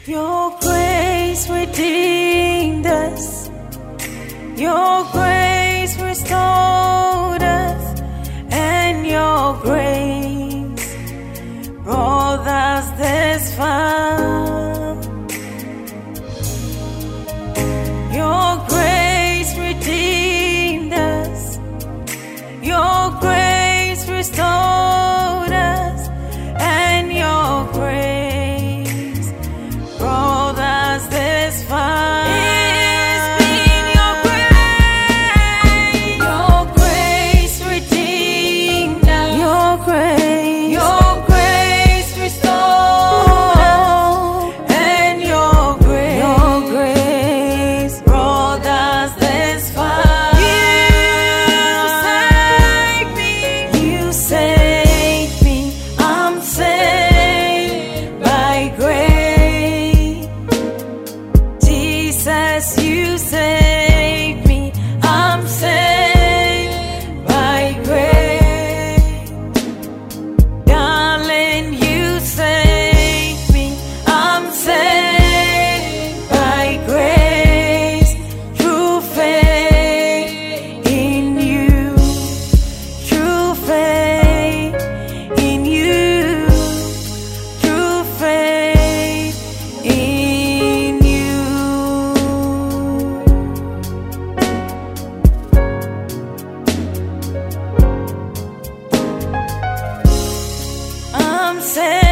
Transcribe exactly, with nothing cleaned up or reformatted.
Your grace redeemed us. Your grace restored us, and your grace brought us this far. Your grace redeemed us. Your grace restored us, and your grace brought us this far. You saved me, I'm saved by grace. Darling, you saved me, I'm saved by grace. Through faith in you, through faith in you, through faith in you. I'm saved.